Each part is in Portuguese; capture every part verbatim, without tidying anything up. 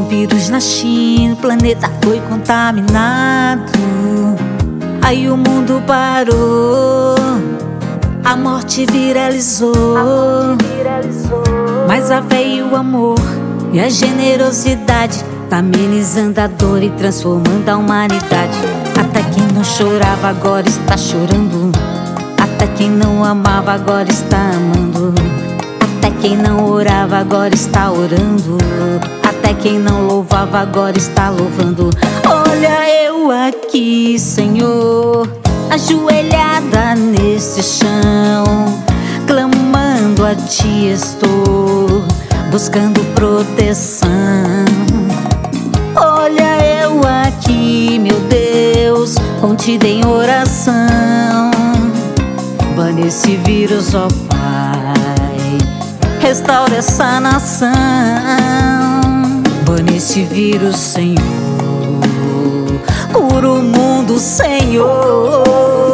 vírus na China, o planeta foi contaminado. Aí o mundo parou, a morte viralizou, a morte viralizou. Mas a fé e o amor e a generosidade tá amenizando a dor e transformando a humanidade. Até quem não chorava agora está chorando, até quem não amava agora está amando, até quem não orava agora está orando, até quem não louvava agora está louvando. Olha eu aqui, Senhor, ajoelhada neste chão, clamando a Ti estou, buscando proteção. Olha eu aqui, meu Deus, contido em oração. Bane esse vírus, ó Pai, restaura essa nação. Bane esse vírus, Senhor, cura o mundo, Senhor.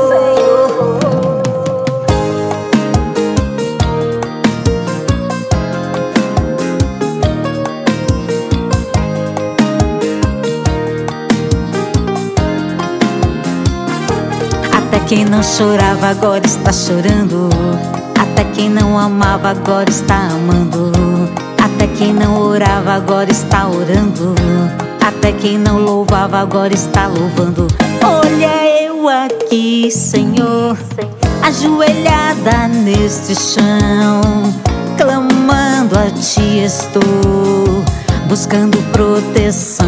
Até quem não chorava agora está chorando, até quem não amava agora está amando, até quem não orava agora está orando, até quem não louvava agora está louvando. Olha eu aqui, Senhor, ajoelhada neste chão, clamando a Ti estou, buscando proteção.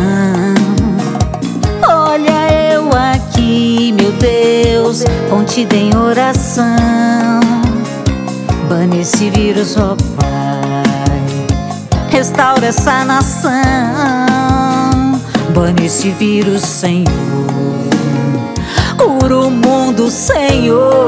Olha eu aqui, meu Deus, contido em oração. Bane esse vírus, ó Pai, restaura essa nação. Bane esse vírus, Senhor, cura o mundo, Senhor.